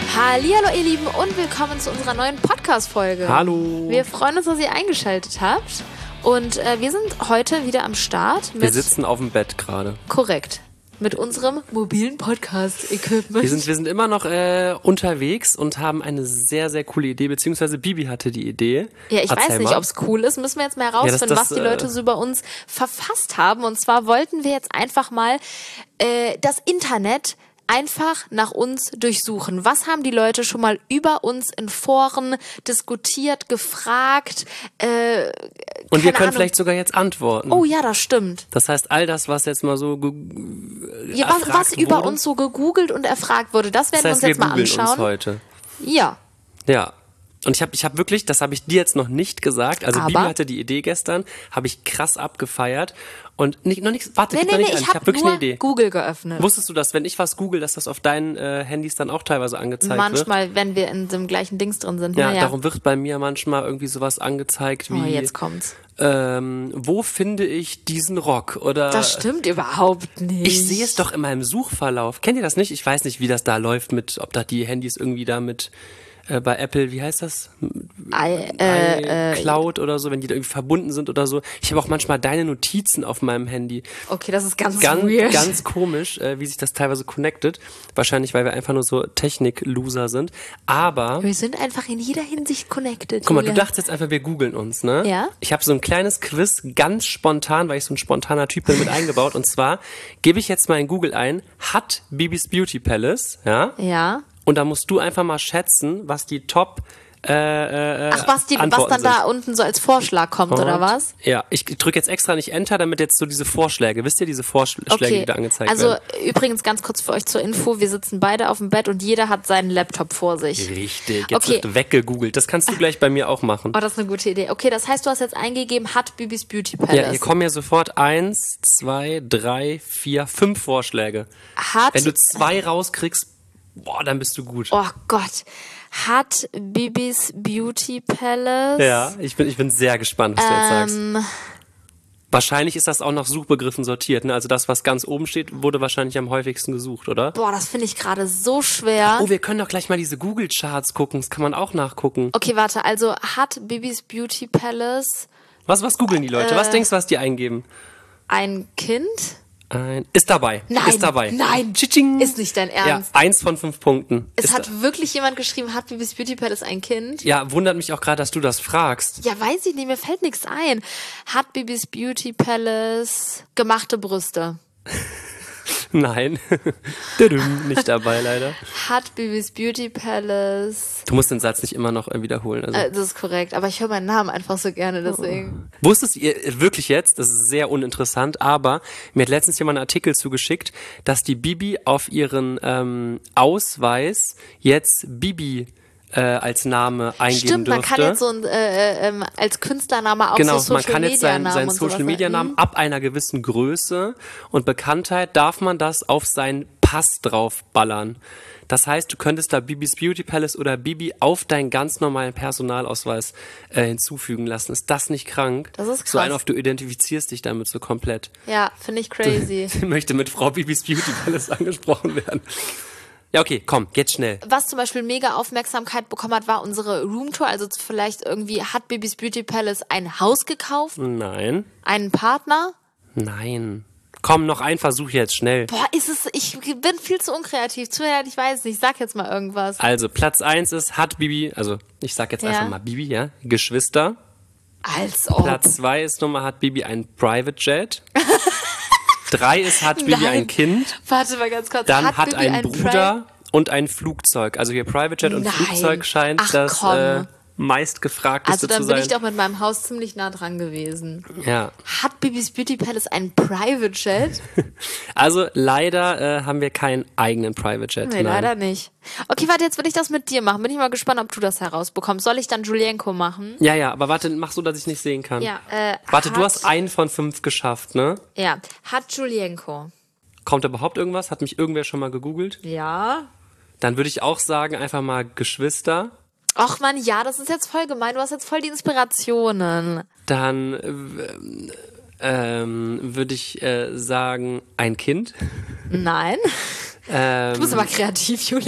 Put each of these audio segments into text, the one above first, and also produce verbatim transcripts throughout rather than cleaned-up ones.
Hallihallo ihr Lieben und willkommen zu unserer neuen Podcast-Folge. Hallo. Wir freuen uns, dass ihr eingeschaltet habt und äh, wir sind heute wieder am Start. Mit Wir sitzen auf dem Bett gerade. Korrekt. Mit unserem mobilen Podcast-Equipment. Wir sind, wir sind immer noch äh, unterwegs und haben eine sehr, sehr coole Idee, beziehungsweise Bibi hatte die Idee. Ja, ich Erzähl weiß nicht, mal. ob es cool ist. Müssen wir jetzt mal herausfinden, Ja, das- das, was die Leute äh, so über uns verfasst haben. Und zwar wollten wir jetzt einfach mal äh, das Internet einfach nach uns durchsuchen. Was haben die Leute schon mal über uns in Foren diskutiert, gefragt? Äh, Und wir keine können Ahnung. vielleicht sogar jetzt antworten. Oh ja, das stimmt. Das heißt, all das, was jetzt mal so ge- Ja, was, erfragt was über wurde, uns so gegoogelt und erfragt wurde, das werden das heißt, wir uns wir jetzt mal googeln uns anschauen. heute. Ja. Ja. Und ich habe ich hab wirklich, das habe ich dir jetzt noch nicht gesagt, also Aber? Bibi hatte die Idee gestern, habe ich krass abgefeiert und nicht, noch nichts, warte, Nee, gib nee, mir nee, nicht an, ich ich habe habe wirklich nur eine Idee. Google geöffnet. Wusstest du das, wenn ich was google, dass das auf deinen äh, Handys dann auch teilweise angezeigt wird? Manchmal, wenn wir in dem gleichen Dings drin sind. Ja, naja. darum wird bei mir manchmal irgendwie sowas angezeigt wie, Oh, jetzt kommt's. ähm, wo finde ich diesen Rock? Oder Das stimmt überhaupt nicht. ich sehe es doch in meinem Suchverlauf. Kennt ihr das nicht? Ich weiß nicht, wie das da läuft mit, ob da die Handys irgendwie da mit äh, bei Apple, wie heißt das? I, äh, äh, iCloud oder so, wenn die da irgendwie verbunden sind oder so. Ich habe auch manchmal deine Notizen auf meinem Handy. okay, das ist ganz, Ganz, weird. ganz komisch, äh, wie sich das teilweise connectet. Wahrscheinlich, weil wir einfach nur so Technik-Loser sind. Aber Wir sind einfach in jeder Hinsicht connected. guck mal, du Julian. dachtest jetzt einfach, wir googeln uns, ne? Ja. Ich habe so ein kleines Quiz, ganz spontan, weil ich so ein spontaner Typ bin, mit eingebaut. Und zwar gebe ich jetzt mal in Google ein, hat Bibis Beauty Palace, ja? Ja. Und da musst du einfach mal schätzen, was die Top äh, äh, Ach, was, die, was Antworten dann sind. da unten so als Vorschlag kommt, oder Und- was? Ja, ich drücke jetzt extra nicht Enter, damit jetzt so diese Vorschläge, wisst ihr, diese Vorschläge, Okay, die da angezeigt also werden. übrigens ganz kurz für euch zur Info, wir sitzen beide auf dem Bett und jeder hat seinen Laptop vor sich. Richtig, jetzt Okay. wird weggegoogelt. Das kannst du gleich bei mir auch machen. Oh, das ist eine gute Idee. Okay, das heißt, du hast jetzt eingegeben, hat Bibis Beauty Palace. Ja, hier kommen ja sofort eins, zwei, drei, vier, fünf Vorschläge. Hat, Wenn du zwei rauskriegst, boah, dann bist du gut. oh Gott, hat Bibis Beauty Palace. Ja, ich bin, ich bin sehr gespannt, was du jetzt sagst. Ähm, Wahrscheinlich ist das auch nach Suchbegriffen sortiert, ne? Also das, was ganz oben steht, wurde wahrscheinlich am häufigsten gesucht, oder? boah, das finde ich gerade so schwer. Oh, wir können doch gleich mal diese Google-Charts gucken, das kann man auch nachgucken. Okay, warte, also hat Bibis Beauty Palace Was, was googeln die Leute? Was Äh. denkst du, was die eingeben? ein Kind? Ein, ist dabei. Nein, Ist dabei. nein, Tschitsching. ist nicht dein Ja, Ernst. eins von fünf Punkten. Es ist hat da. wirklich jemand geschrieben, hat Bibis Beauty Palace ein Kind? Ja, wundert mich auch gerade, dass du das fragst. Ja, weiß ich nicht, mir fällt nichts ein. Hat Bibis Beauty Palace gemachte Brüste? Nein. Tüdüm, nicht dabei, leider. Hat Bibis Beauty Palace... Du musst den Satz nicht immer noch äh, wiederholen. Also. Äh, das ist korrekt, aber ich höre meinen Namen einfach so gerne, deswegen. Wusstest ihr wirklich jetzt, das ist sehr uninteressant, aber mir hat letztens jemand einen Artikel zugeschickt, dass die Bibi auf ihren ähm, Ausweis jetzt Bibi äh, als Name eingeben Stimmt, man dürfte. kann jetzt so ein, äh, ähm, als Künstlername auch Genau, so man Social kann Media jetzt seinen, Namen seinen und sowas Social Media Namen nennen. ab einer gewissen Größe und Bekanntheit darf man das auf seinen Pass draufballern. Das heißt, du könntest da Bibis Beauty Palace oder Bibi auf deinen ganz normalen Personalausweis äh, hinzufügen lassen. Ist das nicht krank? Das ist So krass. ein auf, du identifizierst dich damit so komplett. Ja, finde ich crazy. Ich möchte mit Frau Bibis Beauty Palace angesprochen werden. Ja, okay, komm, jetzt schnell. Was zum Beispiel mega Aufmerksamkeit bekommen hat, war unsere Roomtour. Also vielleicht irgendwie hat Bibis Beauty Palace ein Haus gekauft, Nein, einen Partner. nein. Komm, noch ein Versuch jetzt, schnell. Boah, ist es, ich bin viel zu unkreativ. Tut mir leid, ich weiß nicht. Sag jetzt mal irgendwas. Also, Platz eins ist, hat Bibi, also ich sag jetzt Ja. einfach mal Bibi, ja, Geschwister. Als ob. Platz zwei ist Nummer, hat Bibi ein Private Jet. Drei ist, hat Bibi Nein. ein Kind. Warte mal ganz kurz. Dann hat, Bibi ein Bruder und ein Flugzeug. Also hier Private Jet und Nein. Flugzeug scheint Ach, das komm. äh, meistgefragteste Also dann zu bin sein. ich doch mit meinem Haus ziemlich nah dran gewesen. Ja. Hat Bibis Beauty Palace einen Private Jet? Also leider äh, haben wir keinen eigenen Private Jet. Nee, nein. leider nicht. Okay, warte, jetzt will ich das mit dir machen. Bin ich mal gespannt, ob du das herausbekommst. Soll ich dann Julienko machen? Ja, ja, aber warte, mach so, dass ich nicht sehen kann. Ja, äh, Warte, hat, du hast einen von fünf geschafft, ne? Ja, hat Julienko. Kommt da überhaupt irgendwas? Hat mich irgendwer schon mal gegoogelt? Ja. Dann würde ich auch sagen, einfach mal Geschwister. Och man, ja, das ist jetzt voll gemein. Du hast jetzt voll die Inspirationen. Dann äh, ähm, würde ich äh, sagen, ein Kind. Nein. Ähm, Du bist aber kreativ, Julian.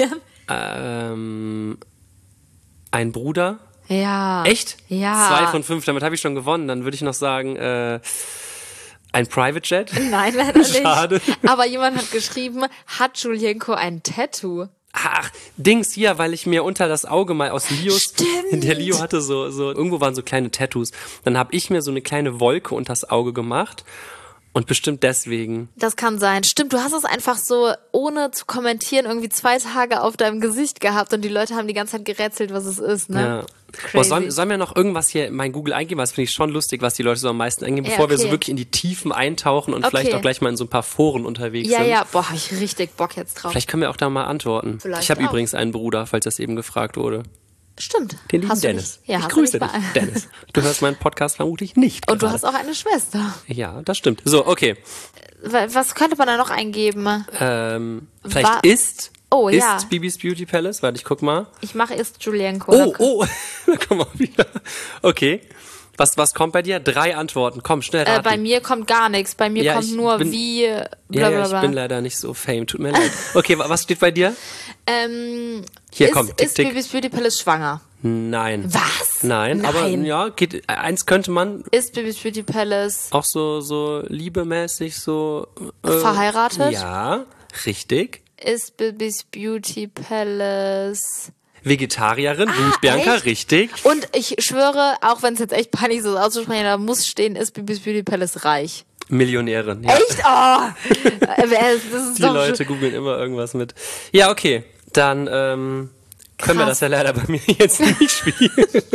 Ähm, ein Bruder. Ja. Echt? Ja. Zwei von fünf, damit habe ich schon gewonnen. Dann würde ich noch sagen, äh, ein Private Jet. Nein, leider nicht. Schade. Aber jemand hat geschrieben, hat Julienko ein Tattoo? Ach, Dings, hier, weil ich mir unter das Auge mal aus Lios, Stimmt. der Leo hatte so, so, irgendwo waren so kleine Tattoos. Dann habe ich mir so eine kleine Wolke unter das Auge gemacht. Und bestimmt deswegen. Das kann sein. Stimmt, du hast es einfach so, ohne zu kommentieren, irgendwie zwei Tage auf deinem Gesicht gehabt und die Leute haben die ganze Zeit gerätselt, was es ist, ne? Ja. Crazy. Boah, sollen, sollen wir noch irgendwas hier in mein Google eingeben? Das finde ich schon lustig, was die Leute so am meisten eingeben, Ja, bevor wir okay. so wirklich in die Tiefen eintauchen und Okay. vielleicht auch gleich mal in so ein paar Foren unterwegs Ja, sind. ja, boah, hab ich richtig Bock jetzt drauf. Vielleicht können wir auch da mal antworten. Vielleicht ich habe auch. übrigens einen Bruder, falls das eben gefragt wurde. Stimmt. Den lieben Hast du Dennis. Nicht, ja, ich hast grüße du dich, nicht bei- Dennis. Du hörst meinen Podcast vermutlich nicht. Und du gerade. hast auch eine Schwester. Ja, das stimmt. So, okay. Was könnte man da noch eingeben? Ähm, vielleicht Wa- ist, Oh, ist ja. Bibis Beauty Palace. Warte, ich guck mal. Ich mache ist Julienko. Oh, oh, da kommen wir wieder. Okay. Was, was kommt bei dir? Drei Antworten. Komm, schnell Äh, raten. bei mir kommt gar nichts. Bei mir Ja, kommt ich nur bin- wie ja, bla ja, bla ich bla. bin leider nicht so fame. Tut mir leid. Okay, wa- was steht bei dir? ähm, Hier, ist, komm, tick, ist tick. Bibis Beauty Palace schwanger? Nein. Was? Nein, aber Nein. ja, geht, eins könnte man Ist Bibis Beauty Palace auch so, so liebemäßig so. Äh, verheiratet? Ja, richtig. Ist Bibis Beauty Palace... Vegetarierin, ah, Bianca, echt? richtig. Und ich schwöre, auch wenn es jetzt echt peinlich ist, das auszusprechen, da muss stehen, ist Bibis Beauty Palace reich. Millionärin. Ja. Echt? Oh! Äh, das ist Die doch Leute googeln immer irgendwas mit. Ja, okay. Dann ähm, können wir Krass. das ja leider bei mir jetzt nicht spielen.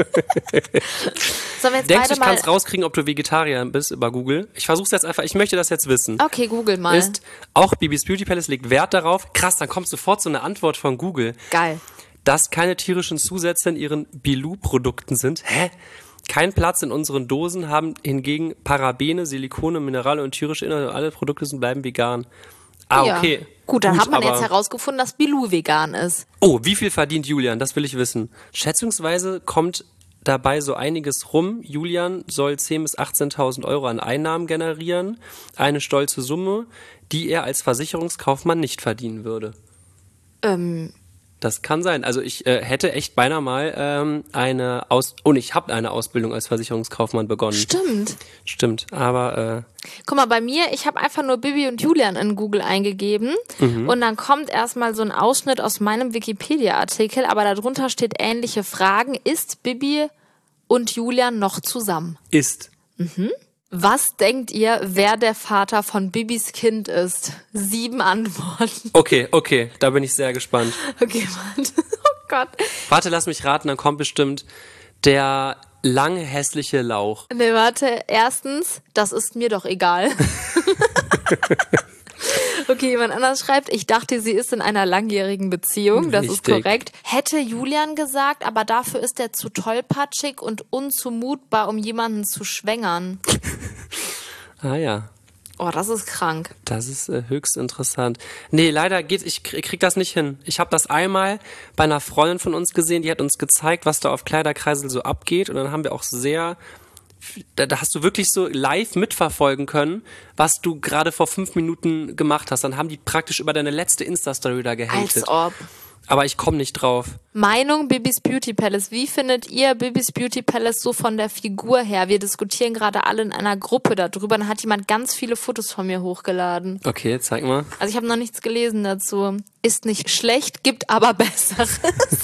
Sollen wir jetzt Denkst du, beide ich mal... kann's rauskriegen, ob du Vegetarier bist über Google? Ich versuch's jetzt einfach, ich möchte das jetzt wissen. Okay, google mal. Ist auch Bibis Beauty Palace legt Wert darauf. Krass, dann kommt sofort so eine Antwort von Google. Geil. Dass keine tierischen Zusätze in ihren Bilou-Produkten sind. Hä? Kein Platz in unseren Dosen haben hingegen Parabene, Silikone, Minerale und tierische Inhalte. Alle Produkte sind bleiben vegan. Ah, Ja. okay. Gut, dann hat man aber- jetzt herausgefunden, dass Bilou vegan ist. Oh, wie viel verdient Julian? Das will ich wissen. Schätzungsweise kommt dabei so einiges rum. Julian soll zehntausend bis achtzehntausend Euro an Einnahmen generieren. Eine stolze Summe, die er als Versicherungskaufmann nicht verdienen würde. Ähm, Das kann sein. Also ich äh, hätte echt beinahe mal ähm, eine Aus... Oh, ich habe eine Ausbildung als Versicherungskaufmann begonnen. stimmt. Stimmt, aber... Äh, Guck mal, bei mir, ich habe einfach nur Bibi und Julian in Google eingegeben Mhm. und dann kommt erstmal so ein Ausschnitt aus meinem Wikipedia-Artikel, aber darunter steht ähnliche Fragen. Ist Bibi und Julian noch zusammen? ist. Was denkt ihr, wer der Vater von Bibis Kind ist? Sieben Antworten. Okay, okay, da bin ich sehr gespannt. Okay, warte. Oh Gott. Warte, lass mich raten, dann kommt bestimmt der lange hässliche Lauch. Nee, warte. Erstens, das ist mir doch egal. Okay, jemand anders schreibt, ich dachte, sie ist in einer langjährigen Beziehung. Das ist Richtig. korrekt. Hätte Julian gesagt, aber dafür ist er zu tollpatschig und unzumutbar, um jemanden zu schwängern. Ah ja, Oh, das ist krank. das ist äh, höchst interessant. Nee, leider geht's, ich krieg, krieg das nicht hin. Ich habe das einmal bei einer Freundin von uns gesehen, die hat uns gezeigt, was da auf Kleiderkreisel so abgeht. Und dann haben wir auch sehr... Da, da hast du wirklich so live mitverfolgen können, was du gerade vor fünf Minuten gemacht hast. Dann haben die praktisch über deine letzte Insta-Story da gehatet. Als ob. Aber ich komme nicht drauf. Meinung Bibis Beauty Palace. Wie findet ihr Bibis Beauty Palace so von der Figur her? Wir diskutieren gerade alle in einer Gruppe darüber. Dann hat jemand ganz viele Fotos von mir hochgeladen. Okay, zeig mal. Also ich habe noch nichts gelesen dazu. Ist nicht schlecht, gibt aber Besseres.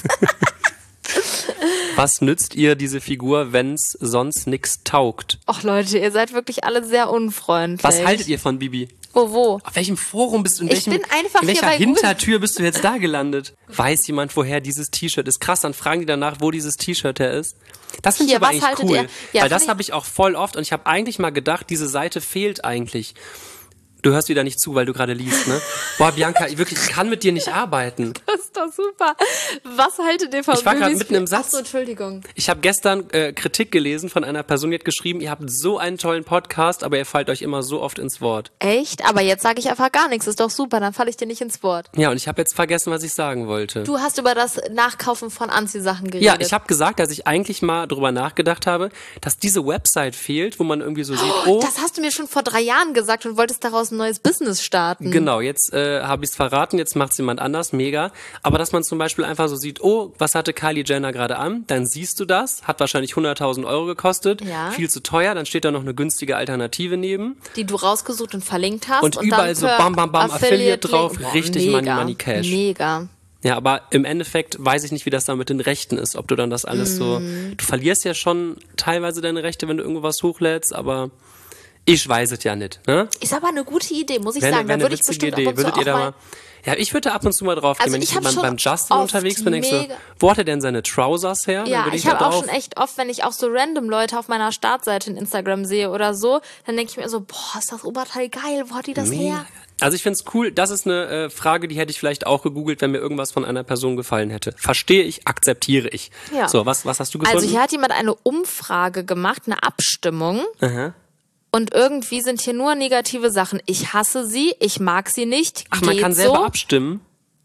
Was nützt ihr diese Figur, wenn's sonst nix taugt? Och Leute, ihr seid wirklich alle sehr unfreundlich. Was haltet ihr von Bibi? Wo, wo? Auf welchem Forum bist du? In Ich welchem, bin einfach in hier welcher bei Google. Hintertür bist du jetzt da gelandet? Weiß jemand, woher dieses T-Shirt ist? Krass, dann fragen die danach, wo dieses T-Shirt her ist. Das finde ich Hier, aber was eigentlich haltet cool, ihr? Ja, weil das find ich- habe ich auch voll oft und ich habe eigentlich mal gedacht, diese Seite fehlt eigentlich. Du hörst wieder nicht zu, weil du gerade liest, ne? Boah, Bianca, ich wirklich, ich kann mit dir nicht arbeiten. Das ist doch super. Was haltet ihr von Ich war gerade Bibis mitten im Ach Satz. so, Entschuldigung. Ich habe gestern äh, Kritik gelesen von einer Person, die hat geschrieben, ihr habt so einen tollen Podcast, aber ihr fallt euch immer so oft ins Wort. Echt? Aber jetzt sage ich einfach gar nichts. Ist doch super, dann falle ich dir nicht ins Wort. Ja, und ich habe jetzt vergessen, was ich sagen wollte. Du hast über das Nachkaufen von Anziehsachen geredet. Ja, ich habe gesagt, dass ich eigentlich mal drüber nachgedacht habe, dass diese Website fehlt, wo man irgendwie so sieht, oh, Das hast du mir schon vor drei Jahren gesagt und wolltest daraus ein neues Business starten. Genau, jetzt äh, habe ich es verraten, jetzt macht es jemand anders, mega. Aber dass man zum Beispiel einfach so sieht, oh, was hatte Kylie Jenner gerade an? Dann siehst du das, hat wahrscheinlich hunderttausend Euro gekostet, Ja. viel zu teuer, dann steht da noch eine günstige Alternative neben. Die du rausgesucht und verlinkt hast. Und, und überall dann so per bam, bam, bam, Affiliate drauf, Boah, richtig mega, Money, Money, Cash. Mega. Ja, aber im Endeffekt weiß ich nicht, wie das da mit den Rechten ist, ob du dann das alles so, Mhm. du verlierst ja schon teilweise deine Rechte, wenn du irgendwo was hochlädst, aber ich weiß es ja nicht, ne? Ist aber eine gute Idee, muss ich Wäre sagen. Da eine würde ich witzige bestimmt Idee. ab und zu Würdet ihr auch da mal... mal, ja, ich würde da ab und zu mal drauf gehen, Also wenn ich ich hab beim, schon beim Justin oft unterwegs bin, denkst du, mega- wo hat er denn seine Trousers her? Dann Ja, würde ich da habe auch drauf- schon echt oft, wenn ich auch so random Leute auf meiner Startseite in Instagram sehe oder so, dann denke ich mir so, boah, ist das Oberteil geil, wo hat die das Mega. her? Also ich find's cool, das ist eine äh, Frage, die hätte ich vielleicht auch gegoogelt, wenn mir irgendwas von einer Person gefallen hätte. Verstehe ich, akzeptiere ich. Ja. So, was, was hast du gefunden? Also hier hat jemand eine Umfrage gemacht, eine Abstimmung. Aha. Und irgendwie sind hier nur negative Sachen. Ich hasse sie, ich mag sie nicht. Ach, man geht kann selber so. abstimmen.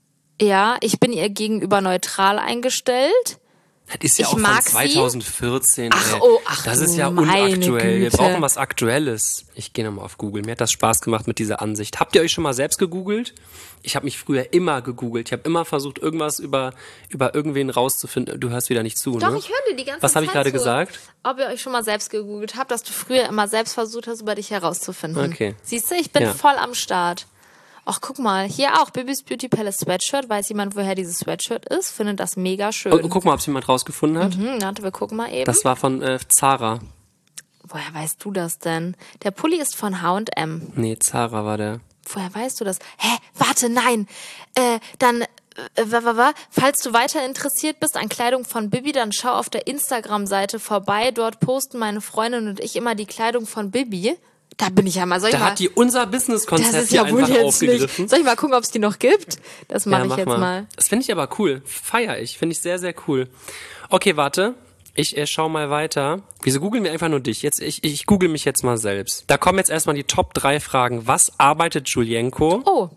Ja, ich bin ihr gegenüber neutral eingestellt. Das ist ja Ich auch von mag sie. zweitausendvierzehn. Ach, ey. oh, ach, das ist ja meine unaktuell. Wir Güte. brauchen was Aktuelles. Ich gehe nochmal auf Google. Mir hat das Spaß gemacht mit dieser Ansicht. Habt ihr euch schon mal selbst gegoogelt? Ich habe mich früher immer gegoogelt. Ich habe immer versucht, irgendwas über, über irgendwen rauszufinden. Du hörst wieder nicht zu, Doch, ne? ich höre dir die ganze Was Zeit habe ich gerade zu. gesagt? Ob ihr euch schon mal selbst gegoogelt habt, dass du früher immer selbst versucht hast, über dich herauszufinden. Okay. Siehst du, ich bin Ja. voll am Start. Ach, guck mal, hier auch Bibis Beauty Palace Sweatshirt. Weiß jemand, woher dieses Sweatshirt ist? Findet das mega schön. Oh, guck mal, ob es jemand rausgefunden hat. Hm, warte, wir gucken mal eben. Das war von äh, Zara. Woher weißt du das denn? Der Pulli ist von H und M. Nee, Zara war der. Woher weißt du das? Hä? Warte, nein. Äh, dann, äh, wa, wa, wa, falls du weiter interessiert bist an Kleidung von Bibi, dann schau auf der Instagram-Seite vorbei. Dort posten meine Freundin und ich immer die Kleidung von Bibi. Da bin ich ja mal. Soll ich Da mal hat die unser das Business-Konzept ist hier ja wohl einfach jetzt aufgegriffen. nicht. Soll ich mal gucken, ob es die noch gibt? Das mache Ja, ich mach jetzt mal. Das finde ich aber cool. Feier ich. Finde ich sehr, sehr cool. Okay, warte. Ich äh, schau mal weiter. Wieso googeln wir einfach nur dich? Jetzt, ich, ich google mich jetzt mal selbst. Da kommen jetzt erstmal die Top drei Fragen. Was arbeitet Julienko? Oh,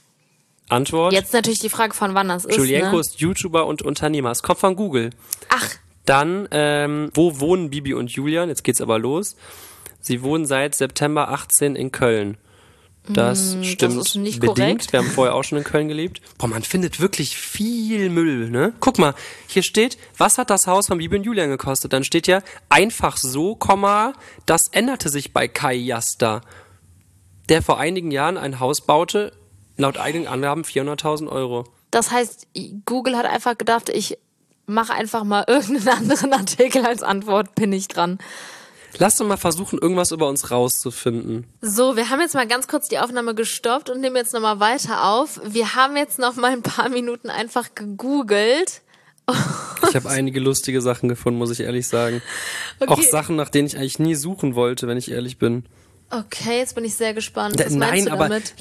Antwort. jetzt natürlich die Frage, von wann das ist. Julienko Ne? ist YouTuber und Unternehmer. Es kommt von Google. Ach, Dann, ähm, wo wohnen Bibi und Julian? Jetzt geht's aber los. Sie wohnen seit September achtzehn in Köln. Das stimmt ist nicht bedingt. korrekt. Wir haben vorher auch schon in Köln gelebt. Boah, man findet wirklich viel Müll, ne? Guck mal, hier steht, was hat das Haus von Bibi und Julian gekostet? Dann steht ja, einfach so, Komma, das änderte sich bei Kai Jasta, der vor einigen Jahren ein Haus baute, laut eigenen Angaben vierhunderttausend Euro. das heißt, Google hat einfach gedacht, ich mache einfach mal irgendeinen anderen Artikel als Antwort, bin ich dran. Lass doch mal versuchen, irgendwas über uns rauszufinden. So, wir haben jetzt mal ganz kurz die Aufnahme gestoppt und nehmen jetzt nochmal weiter auf. Wir haben jetzt noch mal ein paar Minuten einfach gegoogelt. Ich habe einige lustige Sachen gefunden, muss ich ehrlich sagen. Okay. Auch Sachen, nach denen ich eigentlich nie suchen wollte, wenn ich ehrlich bin. Okay, jetzt bin ich sehr gespannt. Da- Was meinst Nein, du aber damit?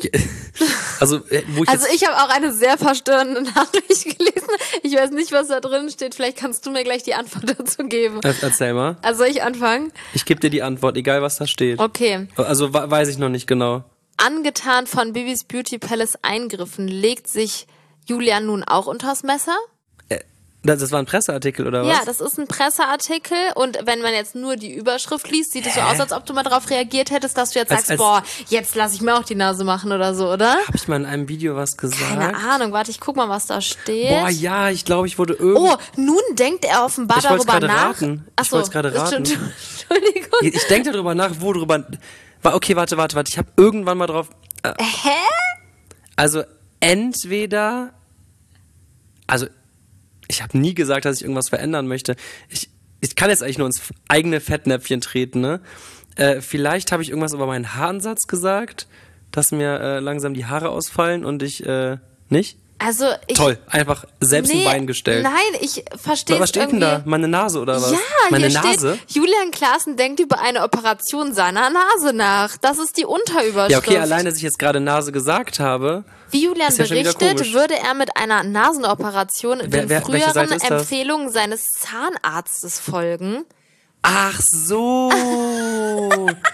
also äh, wo ich Also jetzt ich habe auch eine sehr verstörende Nachricht gelesen. Ich weiß nicht, was da drin steht. Vielleicht kannst du mir gleich die Antwort dazu geben. äh, erzähl mal. Also soll ich anfangen? Ich gebe dir die Antwort, egal was da steht. Okay. Also wa- weiß ich noch nicht genau. Angetan von Bibis Beauty Palace Eingriffen, legt sich Julian nun auch unters Messer? Das, das war ein Presseartikel oder was? Ja, das ist ein Presseartikel und wenn man jetzt nur die Überschrift liest, sieht es so aus, als ob du mal drauf reagiert hättest, dass du jetzt Als- sagst, als- boah, jetzt lasse ich mir auch die Nase machen oder so, oder? Habe ich mal in einem Video was gesagt? Keine Ahnung, warte, ich guck mal, was da steht. Boah, ja, ich glaube, ich wurde irgendwie... Oh, nun denkt er offenbar Ich wollt's darüber gerade nach. raten. Ich Ach so, wollt's gerade raten. Entschuldigung. Ich denke darüber nach, wo drüber... Wa- Okay, warte, warte, warte. Ich habe irgendwann mal drauf... Äh, Hä? Also entweder... Also ich habe nie gesagt, dass ich irgendwas verändern möchte. Ich, ich kann jetzt eigentlich nur ins eigene Fettnäpfchen treten, ne? Äh, vielleicht habe ich irgendwas über meinen Haaransatz gesagt, dass mir äh, langsam die Haare ausfallen und ich... Äh, nicht? Also ich... Toll, einfach selbst Nee, ein Bein gestellt. Nein, ich verstehe Was es steht irgendwie. denn da? Meine Nase oder was? Ja, Meine hier Nase? steht, Julian Klaassen denkt über eine Operation seiner Nase nach. Das ist die Unterüberschrift. Ja, okay, allein, dass ich jetzt gerade Nase gesagt habe. Wie Julian Ist ja schon wieder berichtet, komisch. würde er mit einer Nasenoperation Wer- den wer- welche Seite früheren ist das? Empfehlungen seines Zahnarztes folgen. Ach so.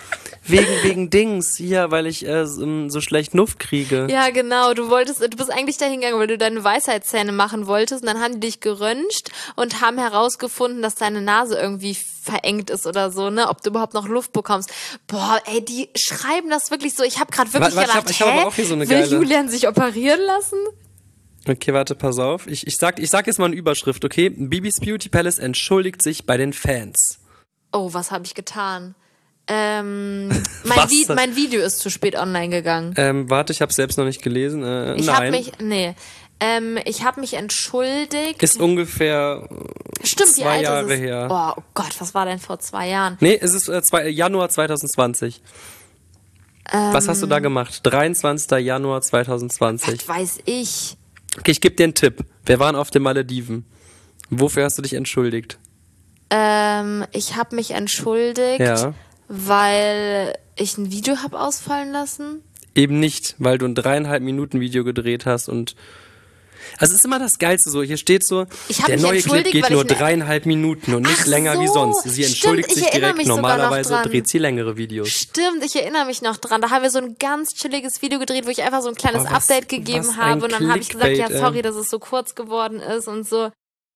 Wegen, wegen Dings, hier, weil ich äh, so, so schlecht Nuff kriege. Ja, genau. Du wolltest, du bist eigentlich dahin gegangen, weil du deine Weisheitszähne machen wolltest und dann haben die dich geröntgt und haben herausgefunden, dass deine Nase irgendwie verengt ist oder so, ne? Ob du überhaupt noch Luft bekommst. Boah, ey, die schreiben das wirklich so. Ich habe gerade wirklich Warte, gedacht, ich hab, ich hab hä? aber auch hier so eine Will geile- Julian sich operieren lassen? Okay, warte, pass auf. Ich, ich, sag, ich sag jetzt mal eine Überschrift, okay? Bibis Beauty Palace entschuldigt sich bei den Fans. Oh, was habe ich getan? Ähm, mein, Was? Vi- mein Video ist zu spät online gegangen. Ähm, warte, ich habe selbst noch nicht gelesen. Äh, Ich habe nein. mich, nee, ähm, ich habe mich entschuldigt. Ist ungefähr Stimmt, wie zwei alt Jahre ist es? her. Oh, oh Gott, was war denn vor zwei Jahren? Nee, es ist äh, zwei, Januar zwanzig zwanzig. Was hast du da gemacht? dreiundzwanzigster Januar zwanzig zwanzig. Was weiß ich. Okay, ich gebe dir einen Tipp. Wir waren auf den Malediven. Wofür hast du dich entschuldigt? Ähm, ich habe mich entschuldigt, Ja. weil ich ein Video habe ausfallen lassen. Eben nicht, weil du ein dreieinhalb Minuten Video gedreht hast und also es ist immer das Geilste so. Hier steht so, Ich hab der mich neue Clip entschuldigt, geht weil nur ich ne- dreieinhalb Minuten und nicht Ach länger wie so, sonst. Sie stimmt, entschuldigt ich sich erinnere direkt. mich sogar noch Normalerweise dran. dreht sie längere Videos. Stimmt, ich erinnere mich noch dran. Da haben wir so ein ganz chilliges Video gedreht, wo ich einfach so ein kleines Boah, was- Update gegeben was ein habe. Und dann habe ich gesagt, ja, Clickbait, sorry, ey. dass es so kurz geworden ist und so.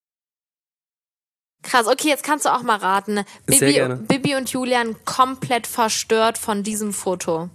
Krass, okay, jetzt kannst du auch mal raten. Sehr Bibi, gerne. Bibi und Julian komplett verstört von diesem Foto.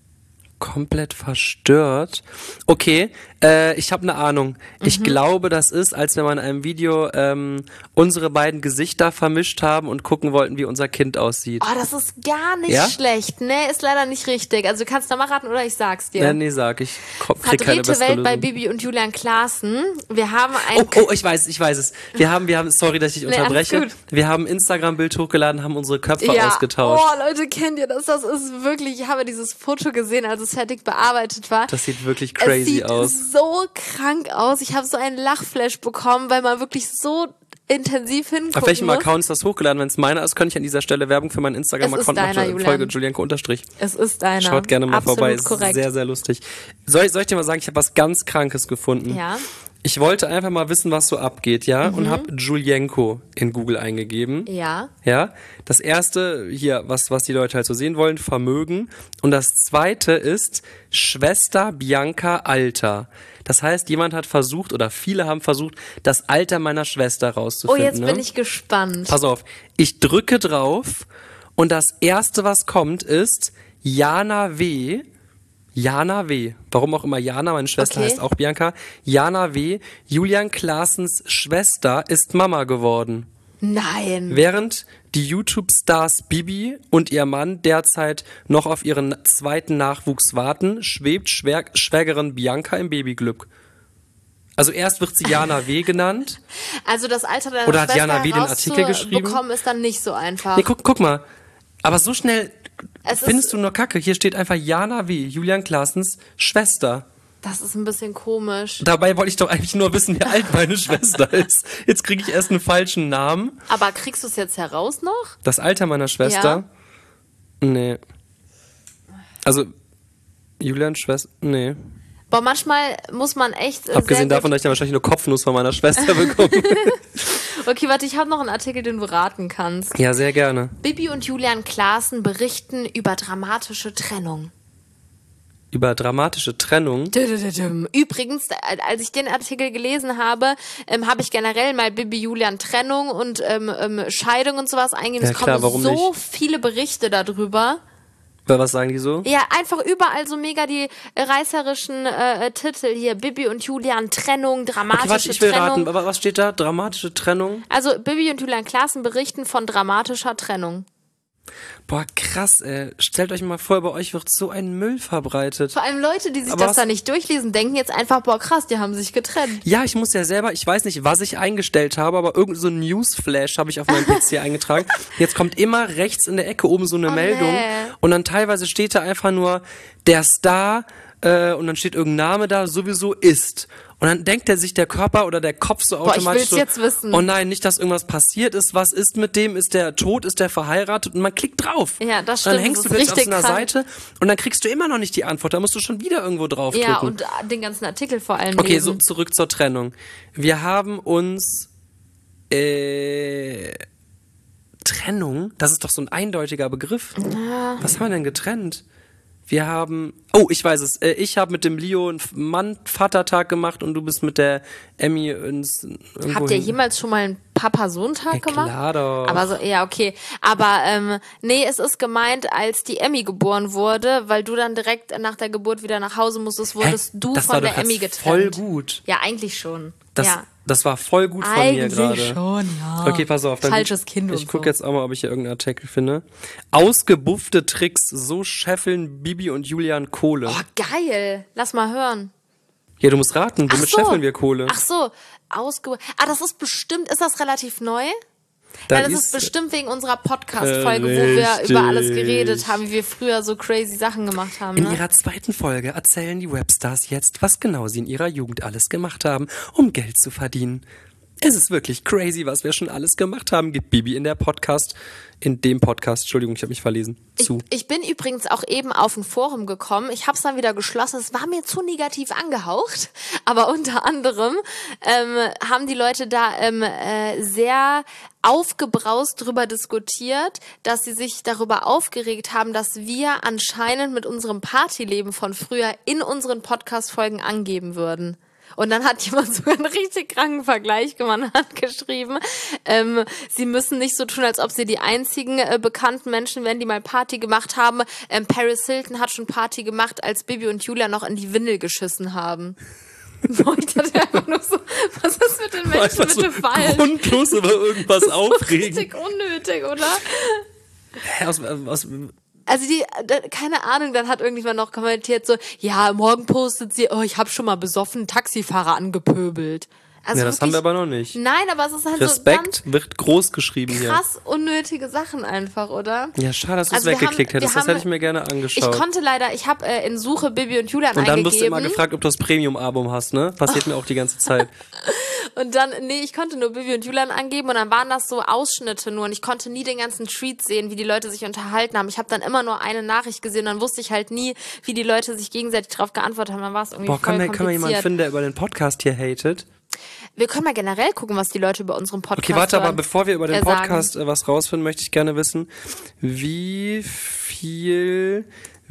Komplett verstört. Okay, äh, ich habe eine Ahnung. Ich Mhm. glaube, das ist, als wir mal in einem Video ähm, unsere beiden Gesichter vermischt haben und gucken wollten, wie unser Kind aussieht. Oh, das ist gar nicht Ja? schlecht. Nee, ist leider nicht richtig. Also du kannst noch mal raten oder ich sag's dir. Nee, nee, sag ich. Ko- Krieg keine Verdrehte bessere Welt bei Lösung. Bibi und Julian Klaassen. Wir haben ein... Oh, oh, ich weiß, ich weiß es. Wir haben, wir haben, sorry, dass ich Nee, alles unterbreche. gut. Wir haben ein Instagram-Bild hochgeladen, haben unsere Köpfe ja. ausgetauscht. Oh, Leute, kennt ihr das? Das ist wirklich... Ich habe dieses Foto gesehen, als es fertig bearbeitet war. Das sieht wirklich es crazy sieht aus. so krank aus. Ich habe so einen Lachflash bekommen, weil man wirklich so intensiv hingucken Auf welchem muss. Account ist das hochgeladen? Wenn es meiner ist, könnte ich an dieser Stelle Werbung für meinen Instagram-Account deiner, machen. Julian. Folge Julienko Unterstrich. Es ist deiner. Schaut gerne mal Absolut vorbei. Ist korrekt. sehr, sehr lustig. Soll ich, soll ich dir mal sagen, ich habe was ganz Krankes gefunden. Ja. Ich wollte einfach mal wissen, was so abgeht, ja? Mhm. Und habe Julienko in Google eingegeben. Ja. Ja, das erste hier, was, was die Leute halt so sehen wollen, Vermögen. Und das zweite ist Schwester Bianca Alter. Das heißt, jemand hat versucht oder viele haben versucht, das Alter meiner Schwester Oh, rauszufinden. jetzt ne? bin ich gespannt. Pass auf, ich drücke drauf und das erste, was kommt, ist Jana W. Jana W. Warum auch immer Jana, meine Schwester Okay. heißt auch Bianca. Jana W. Julian Klaassens Schwester ist Mama geworden. Nein. Während die YouTube-Stars Bibi und ihr Mann derzeit noch auf ihren zweiten Nachwuchs warten, schwebt Schwer Schwägerin Bianca im Babyglück. Also erst wird sie Jana W. genannt. Also das Alter deiner Oder hat Schwester Jana W. den Artikel geschrieben? bekommen ist dann nicht so einfach. Nee, guck, guck mal. Aber so schnell Es findest ist- du nur Kacke. Hier steht einfach Jana W., Julian Klaassens Schwester. Das ist ein bisschen komisch. Dabei wollte ich doch eigentlich nur wissen, wie alt meine Schwester ist. Jetzt kriege ich erst einen falschen Namen. Aber kriegst du es jetzt heraus noch? Das Alter meiner Schwester? Nee. Also, Julians Schwester? Nee. Boah, manchmal muss man echt. Äh, Abgesehen sehr davon, gut dass ich dann wahrscheinlich nur Kopfnuss von meiner Schwester bekomme. Okay, warte, ich habe noch einen Artikel, den du raten kannst. Ja, sehr gerne. Bibi und Julian Klaassen berichten über dramatische Trennung. Über dramatische Trennung. Übrigens, als ich den Artikel gelesen habe, ähm, habe ich generell mal Bibi Julian Trennung und ähm, ähm, Scheidung und sowas eingegeben. Ja, Es klar, kommen warum so nicht? viele Berichte darüber. Was sagen die so? Ja, einfach überall so mega die reißerischen äh, Titel hier. Bibi und Julian Trennung, dramatische Okay, warte, ich will Trennung. raten. Aber was steht da? Dramatische Trennung? Also Bibi und Julian Klaassen berichten von dramatischer Trennung. Boah, krass, ey. Stellt euch mal vor, bei euch wird so ein Müll verbreitet. Vor allem Leute, die sich Aber das was- da nicht durchlesen, denken jetzt einfach, boah krass, die haben sich getrennt. Ja, ich muss ja selber, ich weiß nicht, was ich eingestellt habe, aber irgend so ein Newsflash habe ich auf meinem P C eingetragen. Jetzt kommt immer rechts in der Ecke oben so eine Oh, Meldung nee. und dann teilweise steht da einfach nur der Star äh, und dann steht irgendein Name da, sowieso ist. Und dann denkt er sich der Körper oder der Kopf so Boah, ich automatisch will's so, jetzt wissen. oh nein, nicht, dass irgendwas passiert ist, was ist mit dem, ist der tot, ist der verheiratet und man klickt drauf. Ja, das Und dann stimmt, hängst das du ist plötzlich auf so richtig einer krank. Seite und dann kriegst du immer noch nicht die Antwort, da musst du schon wieder irgendwo draufdrücken. Ja, und äh, den ganzen Artikel vor allem Okay, lesen. so zurück zur Trennung. Wir haben uns äh, Trennung? Das ist doch so ein eindeutiger Begriff. Ja. Was haben wir denn getrennt? Wir haben, oh, ich weiß es, ich habe mit dem Leo einen Mann-Vatertag gemacht und du bist mit der Emmy ins irgendwo Habt ihr hin. jemals schon mal einen Papa-Sohn-Tag Ja, gemacht? klar doch. Aber so, ja, okay. Aber ähm, nee, es ist gemeint, als die Emmy geboren wurde, weil du dann direkt nach der Geburt wieder nach Hause musstest, wurdest Hä? du Das von war der doch jetzt Emmy getrennt. voll gut. Ja, eigentlich schon. Das, ja. das war voll gut von Eigentlich mir gerade. schon, ja. Okay, pass auf. Dann Falsches Kind und Ich gucke so. jetzt auch mal, ob ich hier irgendeinen Artikel finde. Ausgebuffte Tricks, so scheffeln Bibi und Julian Kohle. Oh, geil. Lass mal hören. Ja, du musst raten, womit so. scheffeln wir Kohle? Ach so, ausge... Ah, das ist bestimmt... Ist das relativ neu? Da Weil das ist bestimmt wegen unserer Podcast-Folge, wo wir Richtig. über alles geredet haben, wie wir früher so crazy Sachen gemacht haben. In Ne? ihrer zweiten Folge erzählen die Webstars jetzt, was genau sie in ihrer Jugend alles gemacht haben, um Geld zu verdienen. Es ist wirklich crazy, was wir schon alles gemacht haben, gibt Bibi in der Podcast, in dem Podcast, Entschuldigung, ich habe mich verlesen, zu. Ich, ich bin übrigens auch eben auf ein Forum gekommen. Ich habe es dann wieder geschlossen. Es war mir zu negativ angehaucht. Aber unter anderem ähm, haben die Leute da ähm, äh, sehr aufgebraust drüber diskutiert, dass sie sich darüber aufgeregt haben, dass wir anscheinend mit unserem Partyleben von früher in unseren Podcast-Folgen angeben würden. Und dann hat jemand sogar einen richtig kranken Vergleich gemacht und hat geschrieben, ähm, sie müssen nicht so tun, als ob sie die einzigen äh, bekannten Menschen wären, die mal Party gemacht haben. Ähm, Paris Hilton hat schon Party gemacht, als Bibi und Julia noch in die Windel geschissen haben. Boah, ich dachte einfach nur so, was ist mit den Menschen Einfach bitte so falsch? grundlos über irgendwas aufregen. Richtig unnötig, oder? Hä, aus, aus, Also die, keine Ahnung, dann hat irgendjemand noch kommentiert so, ja, morgen postet sie, oh, ich habe schon mal besoffen einen Taxifahrer angepöbelt. Also ja, das haben wir aber noch nicht. Nein, aber es ist halt Respekt so ganz wird groß geschrieben hier. krass unnötige Sachen einfach, oder? Ja, schade, dass du es Also wir weggeklickt haben- wir hättest. Das haben- hätte ich mir gerne Ich angeschaut. konnte leider, ich habe äh, in Suche Bibi und Julian Und dann eingegeben. wirst du immer gefragt, ob du das Premium-Album hast, ne? Passiert mir auch die ganze Zeit. Und dann, nee, ich konnte nur Bibi und Julian angeben und dann waren das so Ausschnitte nur und ich konnte nie den ganzen Tweet sehen, wie die Leute sich unterhalten haben. Ich habe dann immer nur eine Nachricht gesehen, dann wusste ich halt nie, wie die Leute sich gegenseitig darauf geantwortet haben. Dann war es irgendwie Boah, voll können wir, können wir jemanden kompliziert. finden, der über den Podcast hier hatet? Wir können mal generell gucken, was die Leute über unseren Podcast Okay, warte, aber hören. bevor wir über den äh, sagen. Podcast äh, was rausfinden, möchte ich gerne wissen, wie viel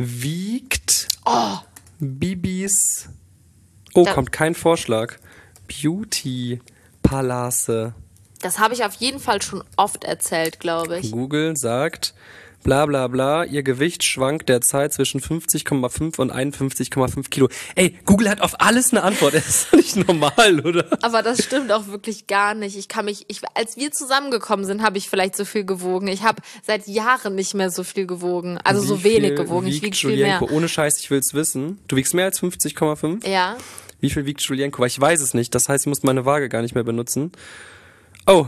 wiegt Oh, Bibis... Oh, Da- kommt kein Vorschlag. Beauty Palace. das habe ich auf jeden Fall schon oft erzählt, glaube ich. Google sagt, bla bla bla, ihr Gewicht schwankt derzeit zwischen fünfzig Komma fünf und einundfünfzig Komma fünf Kilo. Ey, Google hat auf alles eine Antwort. Das ist doch nicht normal, oder? Aber das stimmt auch wirklich gar nicht. Ich kann mich, ich, als wir zusammengekommen sind, habe ich vielleicht so viel gewogen. Ich habe seit Jahren nicht mehr so viel gewogen. Also Wie so wenig viel gewogen. Ich wiegt wiege viel mehr. Julienko? Ohne Scheiß, ich will's wissen. Du wiegst mehr als fünfzig Komma fünf? Ja. Wie viel wiegt Julienko? Weil ich weiß es nicht. Das heißt, ich muss meine Waage gar nicht mehr benutzen. Oh,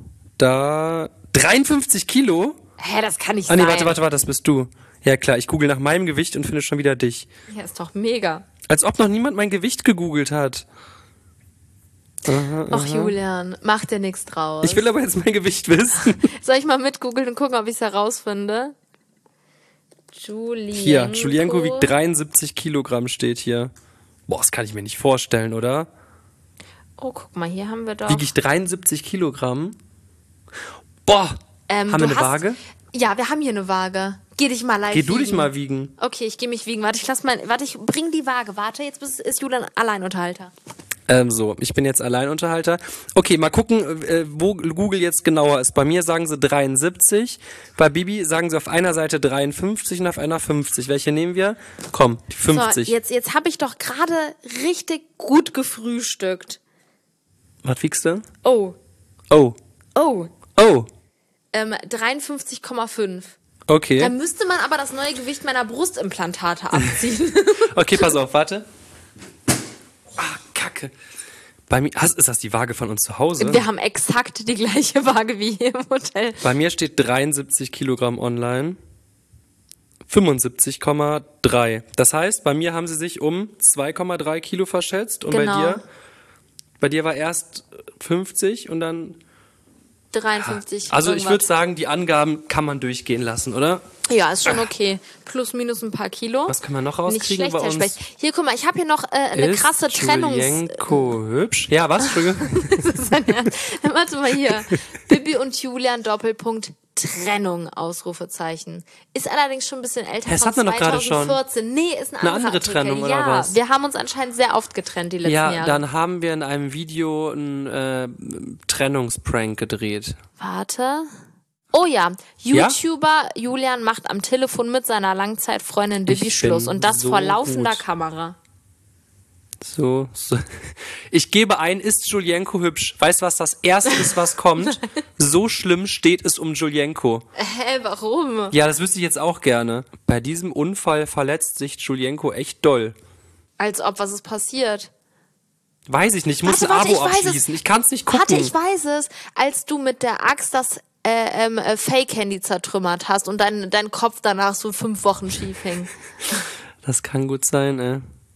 da dreiundfünfzig Kilo? Hä, das kann nicht Ah nee, sein. warte, warte, warte, das bist du. Ja klar, ich google nach meinem Gewicht und finde schon wieder dich. Ja, ist doch mega. Als ob noch niemand mein Gewicht gegoogelt hat. Aha, Ach, Julian, mach dir nichts draus. ich will aber jetzt mein Gewicht wissen. Soll ich mal mitgoogeln und gucken, ob ich es herausfinde? Julienko. Hier, Julienko wiegt dreiundsiebzig Kilogramm, steht hier. Boah, das kann ich mir nicht vorstellen, oder? Oh, guck mal, hier haben wir doch... Wiege ich dreiundsiebzig Kilogramm? Boah, Ähm, haben du wir eine hast- Waage? Ja, wir haben hier eine Waage. Geh dich mal live Geh du wiegen. dich mal wiegen. Okay, ich gehe mich wiegen. Warte, ich lass mal... Warte, ich bring die Waage. Warte, jetzt bist, ist Julian Alleinunterhalter. Ähm, so, ich bin jetzt Alleinunterhalter. Okay, mal gucken, äh, wo Google jetzt genauer ist. Bei mir sagen sie dreiundsiebzig, bei Bibi sagen sie auf einer Seite dreiundfünfzig und auf einer fünfzig. Welche nehmen wir? Komm, die fünfzig. So, jetzt, jetzt habe ich doch gerade richtig gut gefrühstückt. Was wiegst du? Oh, Oh, oh. oh, Ähm, dreiundfünfzig Komma fünf. okay. Da müsste man aber das neue Gewicht meiner Brustimplantate abziehen. Okay, pass auf, warte. Ah, Kacke. Bei mir, hast, ist das die Waage von uns zu Hause? Wir haben exakt die gleiche Waage wie hier im Hotel. Bei mir steht dreiundsiebzig Kilogramm online. fünfundsiebzig Komma drei. Das heißt, bei mir haben sie sich um zwei Komma drei Kilo verschätzt. Und Genau. bei dir? Bei dir war erst fünfzig und dann... dreiundfünfzig. Also ich irgendwas. würde sagen, die Angaben kann man durchgehen lassen, oder? Ja, ist schon okay. Plus, minus ein paar Kilo. Was können wir noch Nicht rauskriegen schlecht, bei Herr uns? Specht. Hier, guck mal, ich habe hier noch äh, eine Ist krasse Trennungs... Julienko hübsch? Ja, was? Entschuldigung. Das ist ein Ernst. Warte mal hier. Bibi und Julian Doppelpunkt Trennung, Ausrufezeichen. Ist allerdings schon ein bisschen älter, Das von hatten wir doch gerade schon. zweitausendvierzehn. Nee, ist ein Eine anderer andere Artikel. Trennung, oder ja, was? wir haben uns anscheinend sehr oft getrennt die letzten Ja, Jahre. dann haben wir in einem Video einen äh, Trennungsprank gedreht. Warte. Oh ja, YouTuber ja? Julian macht am Telefon mit seiner Langzeitfreundin Bibi Ich Schluss bin und das so vor laufender gut. Kamera. So, so. Ich gebe ein, ist Julienko hübsch? Weißt du, was das Erste ist, was kommt? So schlimm steht es um Julienko. Hä, warum? Ja, das wüsste ich jetzt auch gerne. Bei diesem Unfall verletzt sich Julienko echt doll. Als ob, was ist passiert? Weiß ich nicht, ich muss Warte, ein warte, Abo ich weiß abschließen. es. Ich kann es nicht gucken. Warte, ich weiß es. Als du mit der Axt das äh, ähm, äh, Fake-Handy zertrümmert hast und dein, dein Kopf danach so fünf Wochen schief hing. Das kann gut sein, ey.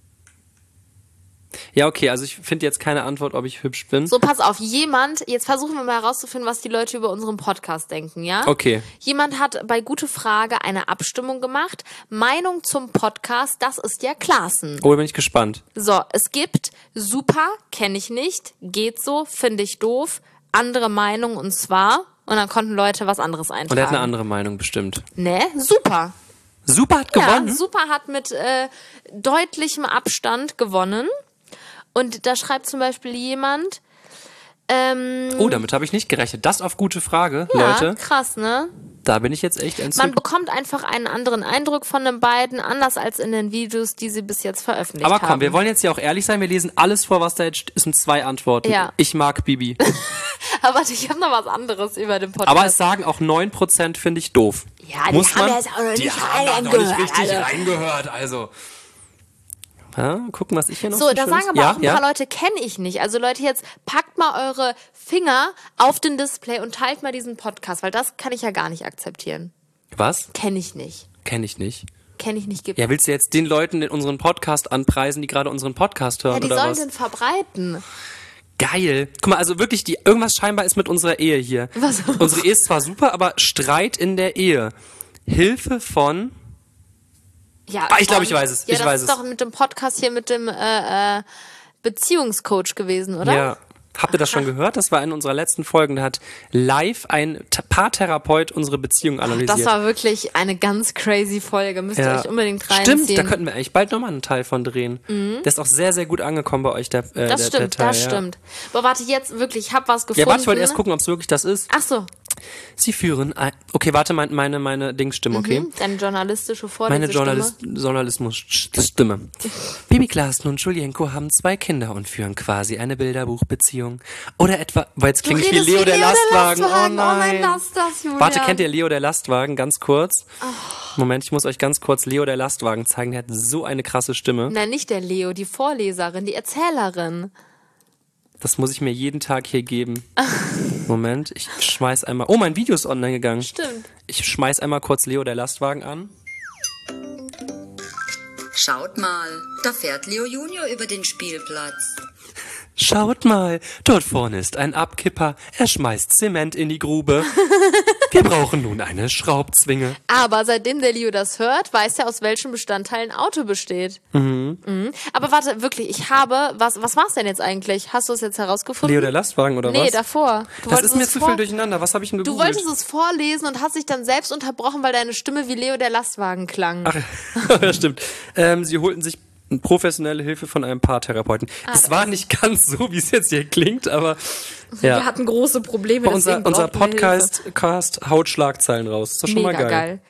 Ja, okay, also ich finde jetzt keine Antwort, ob ich hübsch bin. So, pass auf, jemand, jetzt versuchen wir mal herauszufinden, was die Leute über unseren Podcast denken, ja? Okay. Jemand hat bei Gute Frage eine Abstimmung gemacht. Meinung zum Podcast, das ist ja Klaassen. Oh, da bin ich gespannt. So, es gibt super, kenne ich nicht, geht so, finde ich doof, andere Meinung und zwar, und dann konnten Leute was anderes eintragen. Und er hat eine andere Meinung bestimmt. Ne, super. Super hat gewonnen? Ja, super hat mit äh, deutlichem Abstand gewonnen. Und da schreibt zum Beispiel jemand, ähm, Oh, damit habe ich nicht gerechnet. Das auf gute Frage, ja, Leute. krass, ne? Da bin ich jetzt echt Man entzückt. bekommt einfach einen anderen Eindruck von den beiden, anders als in den Videos, die sie bis jetzt veröffentlicht Aber haben. komm, wir wollen jetzt ja auch ehrlich sein. Wir lesen alles vor, was da jetzt steht. Es sind zwei Antworten. Ja. Ich mag Bibi. Aber warte, ich habe noch was anderes über den Podcast. Aber es sagen auch neun Prozent, finde ich doof. ja, die Muss haben man? ja jetzt auch noch Die nicht haben da noch reingehört. nicht richtig Alter. reingehört, also. Ja, gucken, was ich hier noch So, so da Schönes- sagen aber ja, auch ein ja. paar Leute, kenne ich nicht. Also Leute, jetzt packt mal eure Finger auf den Display und teilt mal diesen Podcast, weil das kann ich ja gar nicht akzeptieren. Was? Kenne ich nicht. Kenne ich nicht. Kenne ich nicht. Gibt. Ja, willst du jetzt den Leuten in unseren Podcast anpreisen, die gerade unseren Podcast hören, Ja, die oder sollen was? den verbreiten. Geil. Guck mal, also wirklich, die irgendwas scheinbar ist mit unserer Ehe hier. Was? Unsere Ehe ist zwar super, aber Streit in der Ehe. Hilfe von... Ja, Ah, ich glaube, von- ich weiß es. Ja, Ich das weiß ist es. doch mit dem Podcast hier mit dem äh, äh, Beziehungscoach gewesen, oder? Ja. Habt ihr das schon gehört? Das war in unserer letzten Folge. Da hat live ein T- Paartherapeut unsere Beziehung analysiert. Das war wirklich eine ganz crazy Folge. Müsst ihr ja. euch unbedingt reinziehen. Stimmt, da könnten wir eigentlich bald nochmal einen Teil von drehen. Der ist auch sehr, sehr gut angekommen bei euch, der, äh, Das der, stimmt, der Teil. das ja. stimmt. Aber warte, jetzt wirklich, ich habe was gefunden. Ja, warte, ich wollte erst gucken, ob es wirklich das ist. Ach so, Sie führen ein... Okay, warte, mein, meine, meine Dingsstimme, okay? mhm, deine journalistische Meine Vorlesestimme. Journalist Journalismus-Stimme. Bibi Klaassen und Julienko haben zwei Kinder und führen quasi eine Bilderbuchbeziehung. Oder etwa, weil jetzt Du klinge ich wie redest Leo der Lastwagen. Oh Oh nein, nein. lass das, Julian. Warte, kennt ihr Leo der Lastwagen? Ganz kurz. Oh. Moment, ich muss euch ganz kurz Leo der Lastwagen zeigen. Der hat so eine krasse Stimme. Nein, nicht der Leo, die Vorleserin, die Erzählerin. Das muss ich mir jeden Tag hier geben. Moment, ich schmeiß einmal... Oh, mein Video ist online gegangen. Stimmt. Ich schmeiß einmal kurz Leo der Lastwagen an. Schaut mal, da fährt Leo Junior über den Spielplatz. Schaut mal, dort vorne ist ein Abkipper. Er schmeißt Zement in die Grube. Wir brauchen nun eine Schraubzwinge. Aber seitdem der Leo das hört, weiß er, aus welchen Bestandteilen ein Auto besteht. Mhm. Mhm. Aber warte, wirklich, ich habe, was, was war's denn jetzt eigentlich? Hast du es jetzt herausgefunden? Leo der Lastwagen oder Nee, was? davor. Du Das wolltest ist mir es zu vor- viel durcheinander. Was habe ich denn Du gegoogelt? wolltest es vorlesen und hast dich dann selbst unterbrochen, weil deine Stimme wie Leo der Lastwagen klang. Ach, ja, stimmt. Ähm, sie holten sich professionelle Hilfe von einem Paartherapeuten. Es war nicht ganz so, wie es jetzt hier klingt, aber ja. Wir hatten große Probleme, unser, deswegen unser brauchten wir Podcast Cast haut Schlagzeilen raus. Ist doch schon Hilfe. mal Mega geil. geil.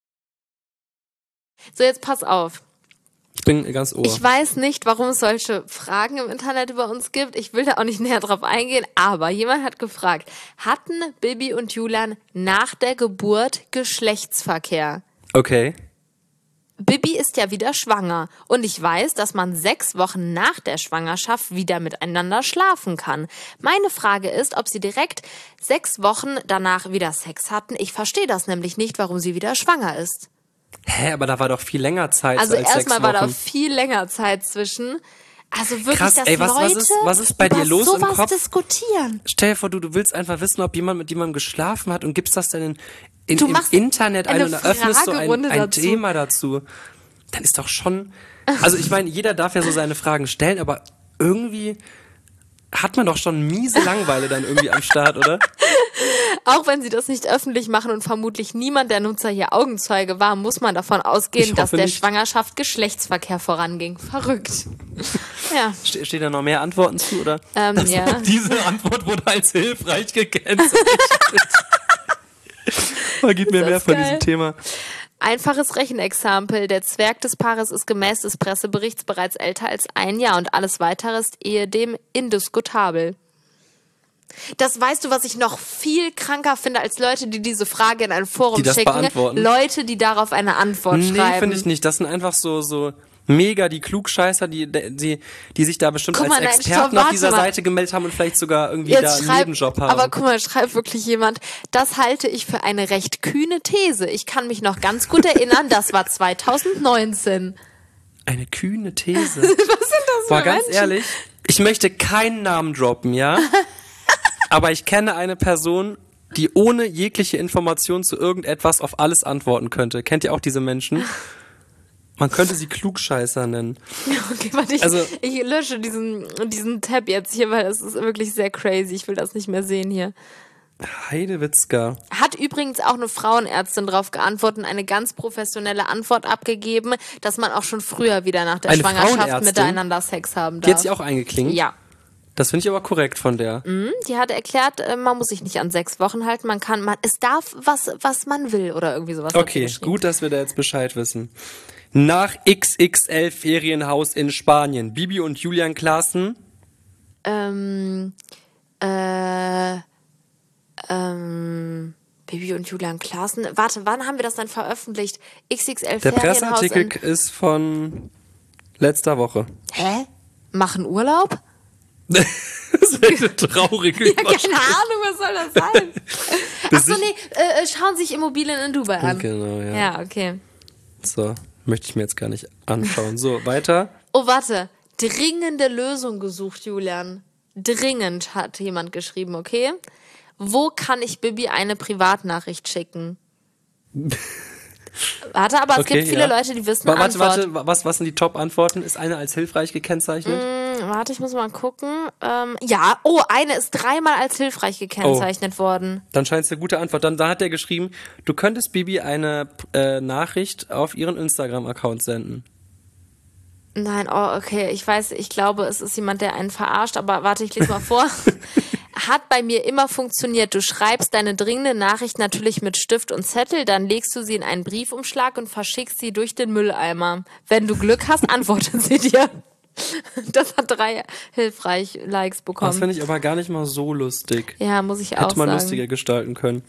So, jetzt pass auf. Ich bin ganz ohr. Ich weiß nicht, warum es solche Fragen im Internet über uns gibt. Ich will da auch nicht näher drauf eingehen, aber jemand hat gefragt, hatten Bibi und Julian nach der Geburt Geschlechtsverkehr? Okay. Bibi ist ja wieder schwanger und ich weiß, dass man sechs Wochen nach der Schwangerschaft wieder miteinander schlafen kann. Meine Frage ist, ob sie direkt sechs Wochen danach wieder Sex hatten. Ich verstehe das nämlich nicht, warum sie wieder schwanger ist. Hä, aber da war doch viel länger Zeit Also als sechs erstmal war da Wochen. viel länger Zeit zwischen. Also wirklich, Krass, dass ey, was- was Leute ist- was ist bei über dir los im sowas Kopf? diskutieren. Stell dir vor, du, du willst einfach wissen, ob jemand mit jemandem geschlafen hat und gibst das dann in, in, Du im machst Internet ein eine und eröffnest so ein, Fragerunde ein dazu. Thema dazu. Dann ist doch schon... Also ich meine, jeder darf ja so seine Fragen stellen, aber irgendwie hat man doch schon miese Langeweile dann irgendwie am Start, oder? Auch wenn sie das nicht öffentlich machen und vermutlich niemand der Nutzer hier Augenzeuge war, muss man davon ausgehen, Ich dass hoffe der nicht. Schwangerschaft Geschlechtsverkehr voranging. Verrückt. Ja, Ste steht da noch mehr Antworten zu, oder? ähm, Das- ja. Diese Antwort wurde als hilfreich gekennzeichnet. Man gibt mir das mehr von geil. diesem Thema. Einfaches Rechenexempel. Der Zwerg des Paares ist gemäß des Presseberichts bereits älter als ein Jahr und alles weitere ist ehedem indiskutabel. Das weißt du, was ich noch viel kranker finde als Leute, die diese Frage in ein Forum Die das schicken. beantworten? Leute, die darauf eine Antwort Nee, schreiben. finde ich nicht. Das sind einfach so, so mega die Klugscheißer, die, die, die sich da bestimmt Guck als mal, nein, Experten stopp, auf warte dieser mal. Seite gemeldet haben und vielleicht sogar irgendwie da Jetzt einen schreib, Nebenjob haben. aber guck mal, schreibt wirklich jemand, das halte ich für eine recht kühne These. Ich kann mich noch ganz gut erinnern, das war zwanzig neunzehn. Eine kühne These. Was sind das Boah, für ganz Menschen? ehrlich, ich möchte keinen Namen droppen, ja? Aber ich kenne eine Person, die ohne jegliche Information zu irgendetwas auf alles antworten könnte. Kennt ihr auch diese Menschen? Man könnte sie Klugscheißer nennen. Okay, warte, ich, Also- ich lösche diesen, diesen Tab jetzt hier, weil das ist wirklich sehr crazy. Ich will das nicht mehr sehen hier. Heidewitzka. Hat übrigens auch eine Frauenärztin drauf geantwortet und eine ganz professionelle Antwort abgegeben, dass man auch schon früher wieder nach der Eine Schwangerschaft Frauenärztin? miteinander Sex haben darf. Die hat sich auch eingeklinkt. Ja. Das finde ich aber korrekt von der. Hm, Die hat erklärt, äh, man muss sich nicht an sechs Wochen halten, man kann, man, es darf, was, was man will oder irgendwie sowas. hat sie Okay, geschrieben. gut, dass wir da jetzt Bescheid wissen. Nach X X L Ferienhaus in Spanien. Bibi und Julian Klaassen. Ähm, äh, ähm, Bibi und Julian Klaassen. Warte, wann haben wir das dann veröffentlicht? X X L Der Ferienhaus Presseartikel in, ist von letzter Woche. Hä? Machen Urlaub? Das ist eine traurige Ja, keine Ahnung, was soll das sein? Achso, ich- nee, äh, äh, schauen sich Immobilien in Dubai an. Genau, ja. Ja, okay. So, möchte ich mir jetzt gar nicht anschauen. So, weiter. Oh, warte. Dringende Lösung gesucht, Julian. Dringend hat jemand geschrieben, okay? Wo kann ich Bibi eine Privatnachricht schicken? Warte, aber es Okay, gibt viele ja. Leute, die wissen Wa- eine Warte, Antwort. warte, was, was sind die Top-Antworten? Ist eine als hilfreich gekennzeichnet? Hm, Warte, ich muss mal gucken. Ähm, ja, oh, eine ist dreimal als hilfreich gekennzeichnet worden. Dann scheint es eine gute Antwort. Dann, dann hat er geschrieben, du könntest Bibi eine äh, Nachricht auf ihren Instagram-Account senden. Nein, oh, okay, ich weiß, ich glaube, es ist jemand, der einen verarscht, aber warte, ich lese mal vor. Hat bei mir immer funktioniert. Du schreibst deine dringende Nachricht natürlich mit Stift und Zettel, dann legst du sie in einen Briefumschlag und verschickst sie durch den Mülleimer. Wenn du Glück hast, antwortet sie dir. Das hat drei hilfreich Likes Das bekommen. finde ich aber gar nicht mal so lustig. Ja, muss ich auch Hätte man sagen. lustiger gestalten können.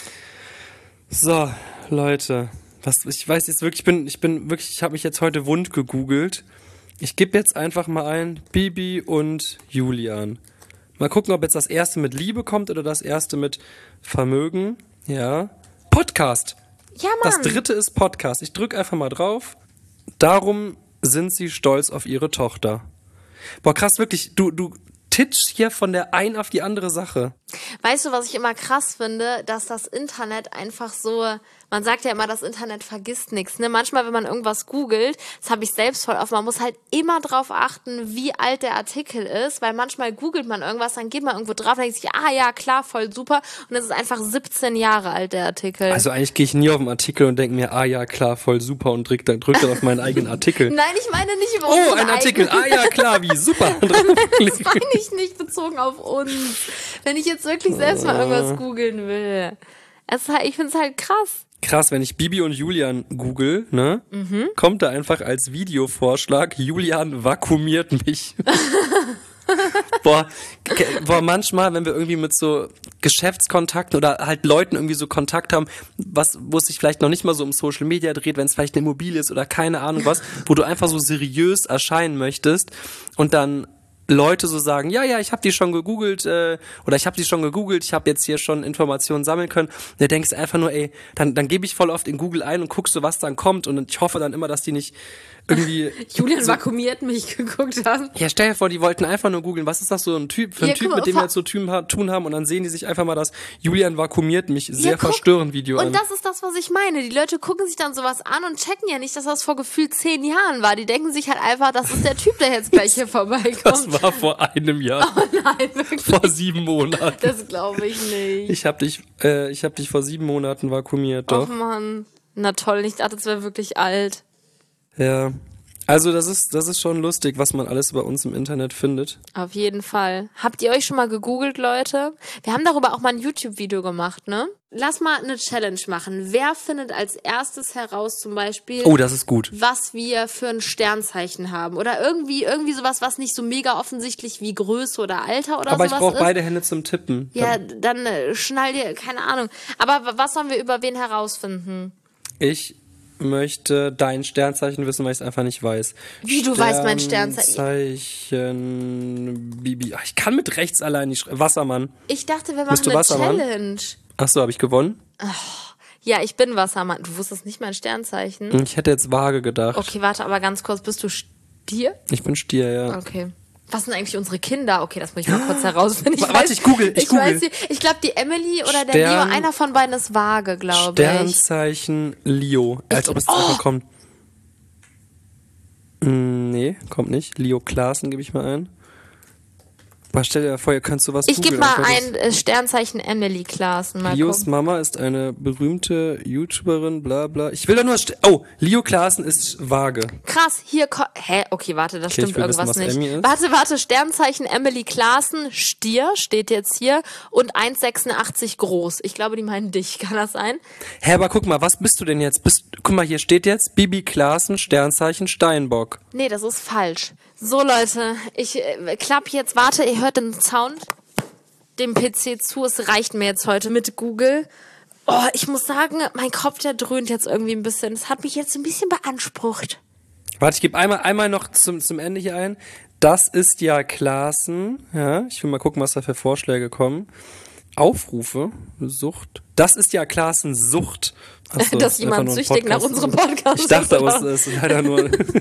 So, Leute. Was, ich weiß jetzt wirklich, ich bin, ich bin wirklich, ich habe mich jetzt heute wund gegoogelt. Ich gebe jetzt einfach mal ein Bibi und Julian. Mal gucken, ob jetzt das erste mit Liebe kommt oder das erste mit Vermögen. Ja. Podcast. Ja, Das Mann. dritte ist Podcast. Ich drücke einfach mal drauf. Darum sind sie stolz auf ihre Tochter. Boah, krass, wirklich, du, du titschst hier von der einen auf die andere Sache. Weißt du, was ich immer krass finde, dass das Internet einfach so, man sagt ja immer, das Internet vergisst nichts. Ne? Manchmal, wenn man irgendwas googelt, das habe ich selbst voll auf, man muss halt immer drauf achten, wie alt der Artikel ist, weil manchmal googelt man irgendwas, dann geht man irgendwo drauf und denkt sich, ah ja, klar, voll super. Und es ist einfach siebzehn Jahre alt, der Artikel. Also eigentlich gehe ich nie auf den Artikel und denke mir, ah ja, klar, voll super und drück dann, drück dann auf meinen eigenen Artikel. Nein, ich meine nicht über Oh, unseren ein Artikel, eigenen. ah ja, klar, wie super. Das meine ich nicht bezogen auf uns. Wenn ich jetzt wirklich selbst mal irgendwas googeln will. Es ist halt, ich finde es halt krass. Krass, wenn ich Bibi und Julian google, ne, Mhm. kommt da einfach als Videovorschlag, Julian vakuumiert mich. Boah, ke- boah, manchmal, wenn wir irgendwie mit so Geschäftskontakten oder halt Leuten irgendwie so Kontakt haben, was, wo es sich vielleicht noch nicht mal so um Social Media dreht, wenn es vielleicht eine Immobilie ist oder keine Ahnung was, wo du einfach so seriös erscheinen möchtest und dann Leute so sagen, ja, ja, ich habe die schon gegoogelt äh, oder ich habe die schon gegoogelt, ich habe jetzt hier schon Informationen sammeln können. Und du denkst einfach nur, ey, dann, dann gebe ich voll oft in Google ein und guckst so, was dann kommt und ich hoffe dann immer, dass die nicht irgendwie... Julian so, vakuumiert mich geguckt haben. ja, stell dir vor, die wollten einfach nur googeln, was ist das so ein Typ, für ein Ja, Typ, guck mal, mit dem wir ver- jetzt so tun tun haben und dann sehen die sich einfach mal das Julian vakuumiert mich sehr Ja, guck, verstörend Video an. Und das ist das, was ich meine. Die Leute gucken sich dann sowas an und checken ja nicht, dass das vor gefühlt zehn Jahren war. Die denken sich halt einfach, das ist der Typ, der jetzt gleich hier vorbeikommt. Das war vor einem Jahr. Oh nein, wirklich. Vor sieben Monaten. Das glaube ich nicht. Ich hab dich, äh, ich hab dich vor sieben Monaten vakuumiert, doch. Och Mann. Na toll, ich dachte, es wäre wirklich alt. Ja. Also das ist, das ist schon lustig, was man alles über uns im Internet findet. Auf jeden Fall. Habt ihr euch schon mal gegoogelt, Leute? Wir haben darüber auch mal ein YouTube-Video gemacht, ne? Lass mal eine Challenge machen. Wer findet als erstes heraus zum Beispiel, Oh, das ist gut. was wir für ein Sternzeichen haben? Oder irgendwie irgendwie sowas, was nicht so mega offensichtlich wie Größe oder Alter oder Aber ich sowas brauche ist? beide Hände zum Tippen. Ja, dann äh, schnall dir, keine Ahnung. Aber w- was sollen wir über wen herausfinden? Ich möchte dein Sternzeichen wissen, weil ich es einfach nicht weiß. Wie, du weißt mein Sternzeichen? Sternzeichen Bibi. Ach, ich kann mit rechts allein nicht schreiben. Wassermann. Ich dachte, wir Bist machen du eine Wassermann? Challenge. Ach so, habe ich gewonnen? Ja, ich bin Wassermann. Du wusstest nicht mein Sternzeichen? Ich hätte jetzt Waage gedacht. Okay, warte, aber ganz kurz. Bist du Stier? Ich bin Stier, ja. Okay. Was sind eigentlich unsere Kinder? Okay, das muss ich mal kurz herausfinden. Ich Warte, weiß, ich google, ich ich google. weiß, die- ich glaube, die Emily oder der Stern- Leo, einer von beiden ist Waage, glaube ich. Sternzeichen Leo. Als ob es jetzt einfach kommt. Mm, nee, kommt nicht. Leo Klaassen gebe ich mal ein. Aber stell dir vor, ihr könnt sowas Ich gebe googeln. mal Ich weiß, ein äh, Sternzeichen Emily Klaassen. Mal Leos gucken. Mama ist eine berühmte YouTuberin, bla bla. Ich will da nur... St- oh, Leo Klaassen ist Waage. Krass, hier ko- Hä? Okay, warte, das Okay, ich stimmt will irgendwas wissen, was nicht. Emmy ist. Warte, warte, Sternzeichen Emily Klaassen, Stier, steht jetzt hier, und eins Komma sechsundachtzig groß. Ich glaube, die meinen dich, kann das sein? Hä, aber guck mal, was bist du denn jetzt? Bist, guck mal, hier steht jetzt Bibi Klaassen, Sternzeichen Steinbock. Nee, das ist falsch. So, Leute, ich äh, klapp jetzt, warte, ihr hört den Sound dem P C zu. Es reicht mir jetzt heute mit Google. Oh, ich muss sagen, mein Kopf, der dröhnt jetzt irgendwie ein bisschen. Das hat mich jetzt ein bisschen beansprucht. Warte, ich gebe einmal, einmal noch zum, zum Ende hier ein. Das ist ja Klaassen. Ja, ich will mal gucken, was da für Vorschläge kommen. Aufrufe, Sucht. Das ist ja Klaassen Sucht. Achso, Dass ist jemand einfach nur ein süchtig nach unserem Podcast Ich dachte, ist, aber es oder? ist leider nur...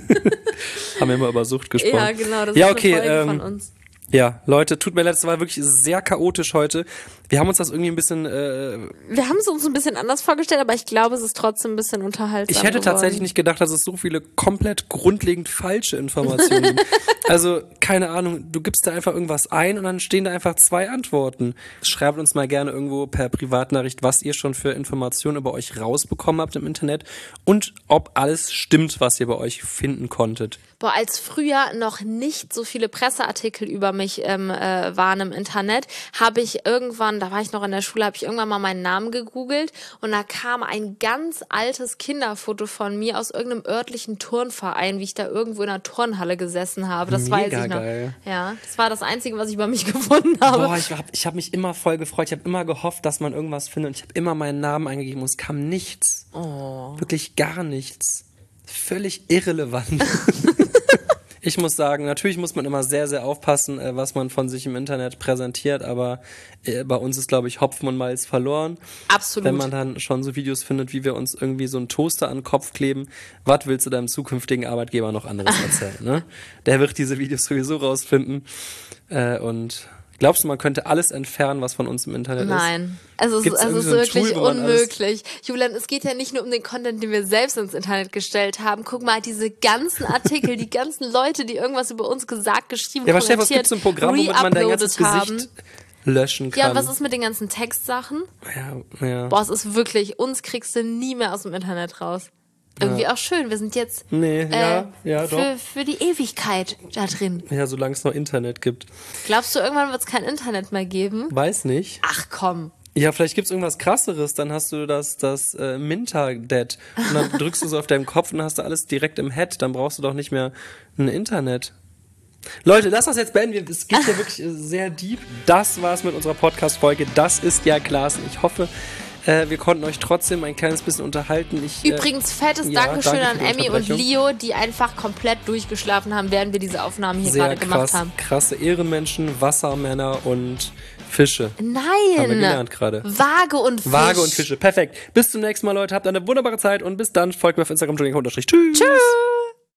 haben wir immer über Sucht gesprochen. Ja, genau, das ja, ist okay, eine Folge ähm, von uns. Ja, Leute, tut mir leid, es war wirklich sehr chaotisch heute. Wir haben uns das irgendwie ein bisschen... Äh, Wir haben es uns ein bisschen anders vorgestellt, aber ich glaube, es ist trotzdem ein bisschen unterhaltsam ich hätte geworden. tatsächlich nicht gedacht, dass es so viele komplett grundlegend falsche Informationen gibt. Also, keine Ahnung, du gibst da einfach irgendwas ein und dann stehen da einfach zwei Antworten. Schreibt uns mal gerne irgendwo per Privatnachricht, was ihr schon für Informationen über euch rausbekommen habt im Internet und ob alles stimmt, was ihr bei euch finden konntet. Boah, als früher noch nicht so viele Presseartikel über mich ähm, äh, waren im Internet, habe ich irgendwann, da war ich noch in der Schule, habe ich irgendwann mal meinen Namen gegoogelt und da kam ein ganz altes Kinderfoto von mir aus irgendeinem örtlichen Turnverein, wie ich da irgendwo in einer Turnhalle gesessen habe. Das Mega weiß ich noch. geil. Ja, das war das Einzige, was ich über mich gefunden habe. Boah, ich habe ich hab mich immer voll gefreut. Ich habe immer gehofft, dass man irgendwas findet und ich habe immer meinen Namen eingegeben und es kam nichts. Oh. Wirklich gar nichts. Völlig irrelevant. Ich muss sagen, natürlich muss man immer sehr, sehr aufpassen, äh, was man von sich im Internet präsentiert, aber äh, bei uns ist, glaube ich, Hopfen und Malz verloren. Absolut. Wenn man dann schon so Videos findet, wie wir uns irgendwie so einen Toaster an den Kopf kleben, was willst du deinem zukünftigen Arbeitgeber noch anderes erzählen? Ne? Der wird diese Videos sowieso rausfinden. Äh, und glaubst du, man könnte alles entfernen, was von uns im Internet ist? Nein, also es, Gibt's es ist irgendwie so ein wirklich Tool, wo man unmöglich. Julian, es geht ja nicht nur um den Content, den wir selbst ins Internet gestellt haben. Guck mal, diese ganzen Artikel, die ganzen Leute, die irgendwas über uns gesagt, geschrieben, Ja, aber stell dir vor, es gibt kommentiert, so ein Programm, womit man dein ganzes reuploadet Gesicht haben. löschen kann. Ja, und was ist mit den ganzen Textsachen? Ja, ja. Boah, es ist wirklich, uns kriegst du nie mehr aus dem Internet raus. Irgendwie auch schön, wir sind jetzt Nee, äh, ja, ja, für, doch. für die Ewigkeit da drin. Ja, solange es noch Internet gibt. Glaubst du, irgendwann wird es kein Internet mehr geben? Weiß nicht. Ach komm. Ja, vielleicht gibt's irgendwas krasseres, dann hast du das, das äh, Minter-Dead und dann drückst du so auf deinem Kopf und hast du alles direkt im Head, dann brauchst du doch nicht mehr ein Internet. Leute, lass das jetzt beenden, es geht hier wirklich äh, sehr deep. Das war's mit unserer Podcast-Folge, das ist ja Klaassen. Ich hoffe, äh, wir konnten euch trotzdem ein kleines bisschen unterhalten. Ich, äh, Übrigens, fettes ja, Dankeschön danke an für die Emmy und Unterbrechung. Leo, die einfach komplett durchgeschlafen haben, während wir diese Aufnahmen hier sehr gerade gemacht krass, haben. krasse Ehrenmenschen, Wassermänner und Fische. Nein! Haben wir gelernt gerade. Waage und Fisch. Waage und Fische. Perfekt. Bis zum nächsten Mal, Leute. Habt eine wunderbare Zeit und bis dann. Folgt mir auf Instagram, Julian Unterstrich. Tschüss. Tschüss!